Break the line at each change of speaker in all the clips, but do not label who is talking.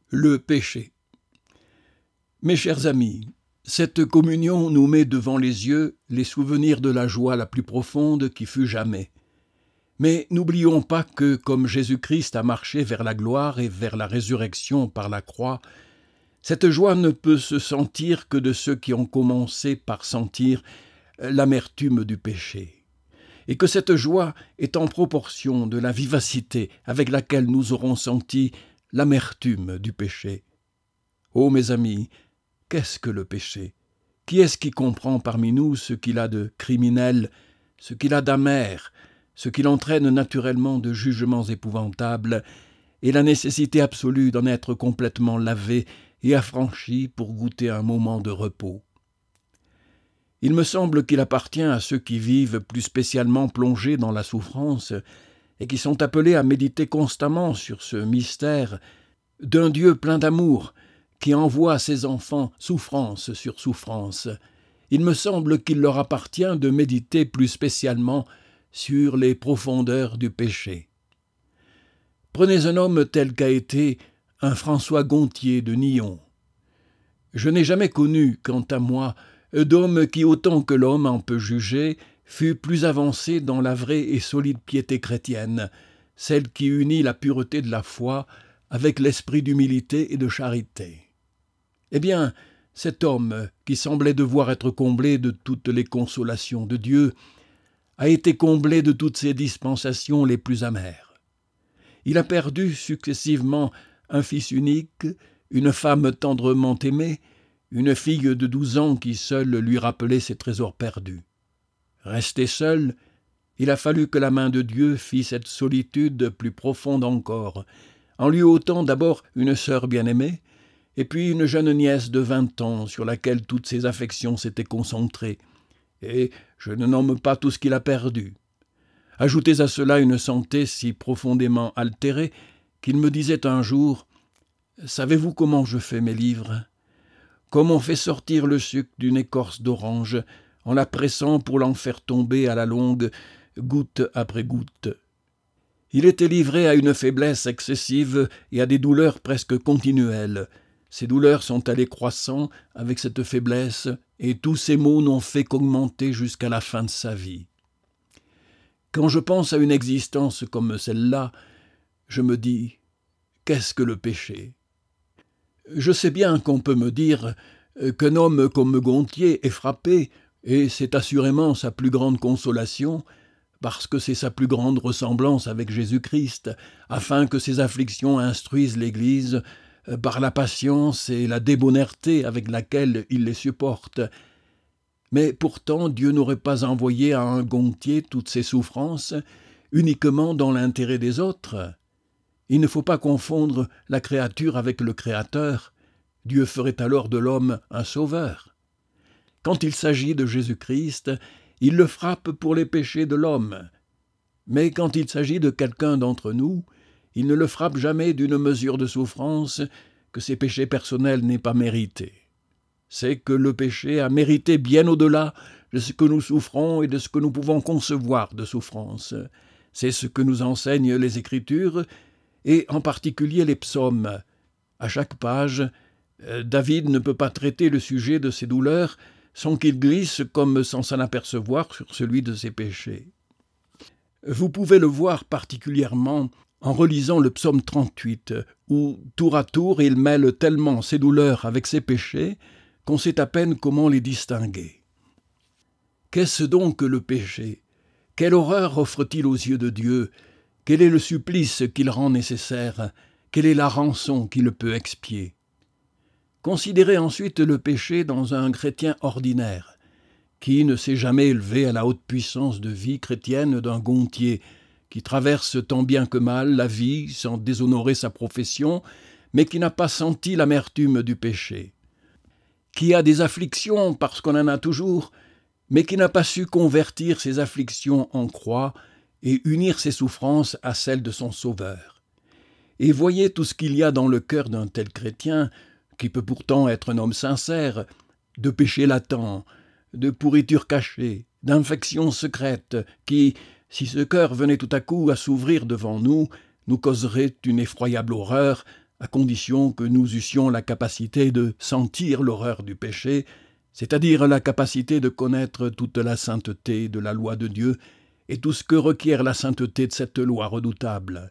Le péché. Mes chers amis, cette communion nous met devant les yeux les souvenirs de la joie la plus profonde qui fut jamais. Mais n'oublions pas que, comme Jésus-Christ a marché vers la gloire et vers la résurrection par la croix, cette joie ne peut se sentir que de ceux qui ont commencé par sentir l'amertume du péché. Et que cette joie est en proportion de la vivacité avec laquelle nous aurons senti l'amertume du péché. Ô mes amis, qu'est-ce que le péché ? Qui est-ce qui comprend parmi nous ce qu'il a de criminel, ce qu'il a d'amer, ce qu'il entraîne naturellement de jugements épouvantables, et la nécessité absolue d'en être complètement lavé et affranchi pour goûter un moment de repos ? Il me semble qu'il appartient à ceux qui vivent plus spécialement plongés dans la souffrance et qui sont appelés à méditer constamment sur ce mystère d'un Dieu plein d'amour qui envoie à ses enfants souffrance sur souffrance. Il me semble qu'il leur appartient de méditer plus spécialement sur les profondeurs du péché. Prenez un homme tel qu'a été un François Gontier de Nyons. Je n'ai jamais connu, quant à moi, d'homme qui, autant que l'homme en peut juger, fut plus avancé dans la vraie et solide piété chrétienne, celle qui unit la pureté de la foi avec l'esprit d'humilité et de charité. Eh bien, cet homme, qui semblait devoir être comblé de toutes les consolations de Dieu, a été comblé de toutes ses dispensations les plus amères. Il a perdu successivement un fils unique, une femme tendrement aimée, une fille de 12 ans qui seule lui rappelait ses trésors perdus. Resté seul, il a fallu que la main de Dieu fît cette solitude plus profonde encore, en lui ôtant d'abord une sœur bien-aimée, et puis une jeune nièce de 20 ans sur laquelle toutes ses affections s'étaient concentrées, et je ne nomme pas tout ce qu'il a perdu. Ajoutez à cela une santé si profondément altérée qu'il me disait un jour « Savez-vous comment je fais mes livres ? Comme on fait sortir le sucre d'une écorce d'orange en la pressant pour l'en faire tomber à la longue, goutte après goutte. » Il était livré à une faiblesse excessive et à des douleurs presque continuelles. Ces douleurs sont allées croissant avec cette faiblesse, et tous ces maux n'ont fait qu'augmenter jusqu'à la fin de sa vie. Quand je pense à une existence comme celle-là, je me dis « Qu'est-ce que le péché ?» Je sais bien qu'on peut me dire qu'un homme comme Gontier est frappé, et c'est assurément sa plus grande consolation, parce que c'est sa plus grande ressemblance avec Jésus-Christ, afin que ses afflictions instruisent l'Église par la patience et la débonnairté avec laquelle il les supporte. Mais pourtant, Dieu n'aurait pas envoyé à un Gontier toutes ces souffrances uniquement dans l'intérêt des autres. Il ne faut pas confondre la créature avec le Créateur. Dieu ferait alors de l'homme un sauveur. Quand il s'agit de Jésus-Christ, il le frappe pour les péchés de l'homme. Mais quand il s'agit de quelqu'un d'entre nous, il ne le frappe jamais d'une mesure de souffrance que ses péchés personnels n'aient pas mérité. C'est que le péché a mérité bien au-delà de ce que nous souffrons et de ce que nous pouvons concevoir de souffrance. C'est ce que nous enseignent les Écritures, et en particulier les psaumes. À chaque page, David ne peut pas traiter le sujet de ses douleurs sans qu'il glisse, comme sans s'en apercevoir, sur celui de ses péchés. Vous pouvez le voir particulièrement en relisant le psaume 38, où, tour à tour, il mêle tellement ses douleurs avec ses péchés qu'on sait à peine comment les distinguer. Qu'est-ce donc que le péché ? Quelle horreur offre-t-il aux yeux de Dieu ? Quel est le supplice qu'il rend nécessaire ? Quelle est la rançon qui le peut expier ? Considérez ensuite le péché dans un chrétien ordinaire, qui ne s'est jamais élevé à la haute puissance de vie chrétienne d'un Gontier, qui traverse tant bien que mal la vie sans déshonorer sa profession, mais qui n'a pas senti l'amertume du péché, qui a des afflictions parce qu'on en a toujours, mais qui n'a pas su convertir ses afflictions en croix et unir ses souffrances à celles de son Sauveur. Et voyez tout ce qu'il y a dans le cœur d'un tel chrétien, qui peut pourtant être un homme sincère, de péché latent, de pourriture cachée, d'infections secrètes, qui, si ce cœur venait tout à coup à s'ouvrir devant nous, nous causerait une effroyable horreur, à condition que nous eussions la capacité de sentir l'horreur du péché, c'est-à-dire la capacité de connaître toute la sainteté de la loi de Dieu et tout ce que requiert la sainteté de cette loi redoutable.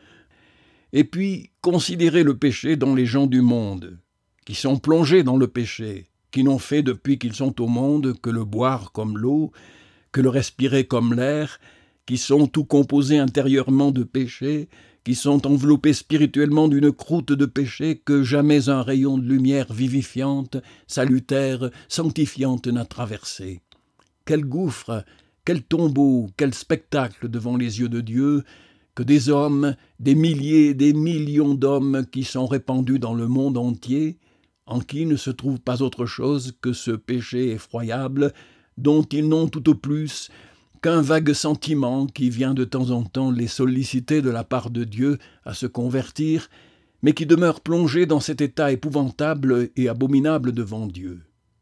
Et puis, considérer le péché dans les gens du monde, qui sont plongés dans le péché, qui n'ont fait depuis qu'ils sont au monde que le boire comme l'eau, que le respirer comme l'air, qui sont tout composés intérieurement de péché, qui sont enveloppés spirituellement d'une croûte de péché que jamais un rayon de lumière vivifiante, salutaire, sanctifiante n'a traversé. Quel gouffre, quel tombeau, quel spectacle devant les yeux de Dieu, que des hommes, des milliers, des millions d'hommes qui sont répandus dans le monde entier, en qui ne se trouve pas autre chose que ce péché effroyable, dont ils n'ont tout au plus qu'un vague sentiment qui vient de temps en temps les solliciter de la part de Dieu à se convertir, mais qui demeurent plongés dans cet état épouvantable et abominable devant Dieu.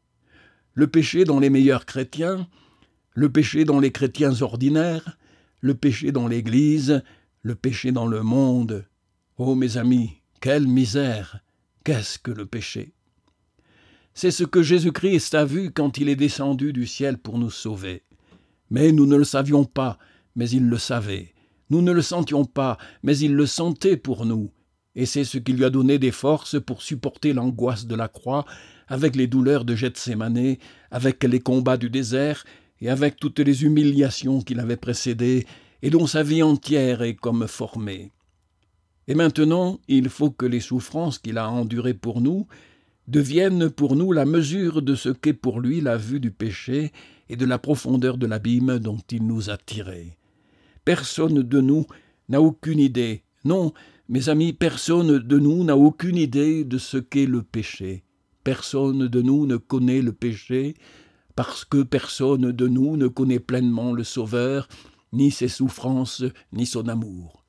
Le péché dans les meilleurs chrétiens, le péché dans les chrétiens ordinaires, le péché dans l'Église, le péché dans le monde. Oh mes amis, quelle misère! Qu'est-ce que le péché? C'est ce que Jésus-Christ a vu quand il est descendu du ciel pour nous sauver. Mais nous ne le savions pas, mais il le savait. Nous ne le sentions pas, mais il le sentait pour nous. Et c'est ce qui lui a donné des forces pour supporter l'angoisse de la croix, avec les douleurs de Gethsémanée, avec les combats du désert, et avec toutes les humiliations qui l'avaient précédé, et dont sa vie entière est comme formée. Et maintenant, il faut que les souffrances qu'il a endurées pour nous deviennent pour nous la mesure de ce qu'est pour lui la vue du péché et de la profondeur de l'abîme dont il nous a tirés. Personne de nous n'a aucune idée, non, mes amis, personne de nous n'a aucune idée de ce qu'est le péché. Personne de nous ne connaît le péché, parce que personne de nous ne connaît pleinement le Sauveur, ni ses souffrances, ni son amour.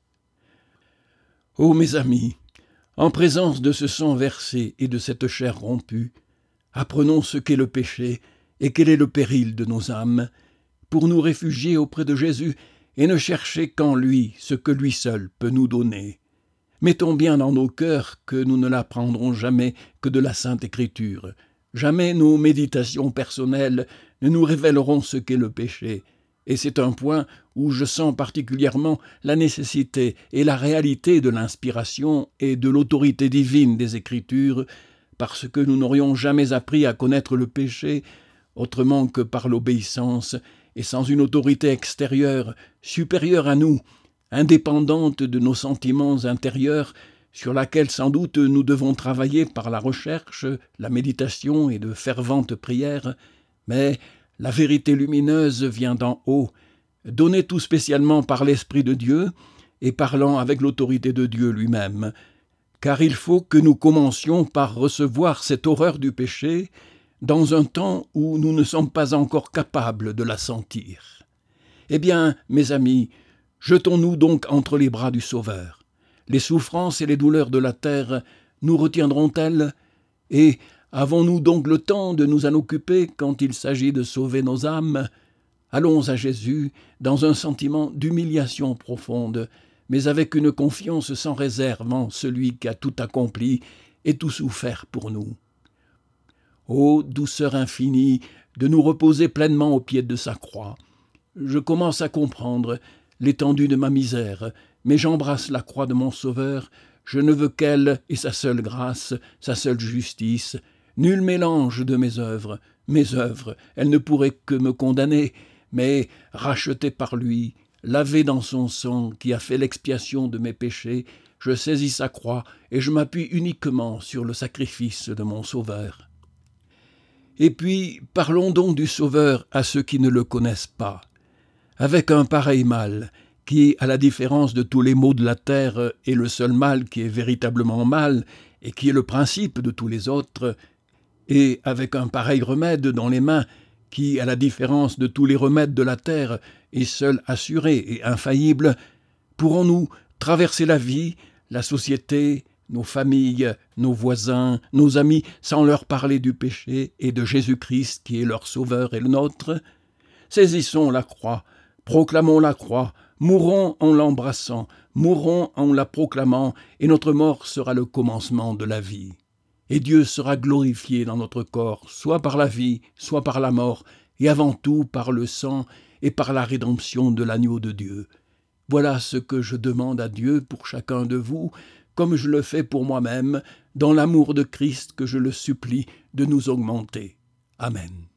Ô mes amis, en présence de ce sang versé et de cette chair rompue, apprenons ce qu'est le péché et quel est le péril de nos âmes, pour nous réfugier auprès de Jésus et ne chercher qu'en lui ce que lui seul peut nous donner. Mettons bien dans nos cœurs que nous ne l'apprendrons jamais que de la Sainte Écriture. Jamais nos méditations personnelles ne nous révéleront ce qu'est le péché. Et c'est un point où je sens particulièrement la nécessité et la réalité de l'inspiration et de l'autorité divine des Écritures, parce que nous n'aurions jamais appris à connaître le péché autrement que par l'obéissance et sans une autorité extérieure, supérieure à nous, indépendante de nos sentiments intérieurs, sur laquelle sans doute nous devons travailler par la recherche, la méditation et de ferventes prières, mais la vérité lumineuse vient d'en haut, donnée tout spécialement par l'Esprit de Dieu et parlant avec l'autorité de Dieu lui-même, car il faut que nous commencions par recevoir cette horreur du péché dans un temps où nous ne sommes pas encore capables de la sentir. Eh bien, mes amis, jetons-nous donc entre les bras du Sauveur. Les souffrances et les douleurs de la terre nous retiendront-elles? Et avons-nous donc le temps de nous en occuper quand il s'agit de sauver nos âmes? Allons à Jésus dans un sentiment d'humiliation profonde, mais avec une confiance sans réserve en celui qui a tout accompli et tout souffert pour nous. Ô douceur infinie de nous reposer pleinement au pied de sa croix! Je commence à comprendre l'étendue de ma misère, mais j'embrasse la croix de mon Sauveur. Je ne veux qu'elle et sa seule grâce, sa seule justice. Nul mélange de mes œuvres, elles ne pourraient que me condamner, mais rachetées par lui, lavées dans son sang qui a fait l'expiation de mes péchés, je saisis sa croix et je m'appuie uniquement sur le sacrifice de mon Sauveur. Et puis, parlons donc du Sauveur à ceux qui ne le connaissent pas. Avec un pareil mal, qui, à la différence de tous les maux de la terre, est le seul mal qui est véritablement mal et qui est le principe de tous les autres, et avec un pareil remède dans les mains, qui, à la différence de tous les remèdes de la terre, est seul assuré et infaillible, pourrons-nous traverser la vie, la société, nos familles, nos voisins, nos amis, sans leur parler du péché et de Jésus-Christ qui est leur Sauveur et le nôtre? Saisissons la croix, proclamons la croix, mourons en l'embrassant, mourons en la proclamant, et notre mort sera le commencement de la vie. Et Dieu sera glorifié dans notre corps, soit par la vie, soit par la mort, et avant tout par le sang et par la rédemption de l'agneau de Dieu. Voilà ce que je demande à Dieu pour chacun de vous, comme je le fais pour moi-même, dans l'amour de Christ que je le supplie de nous augmenter. Amen.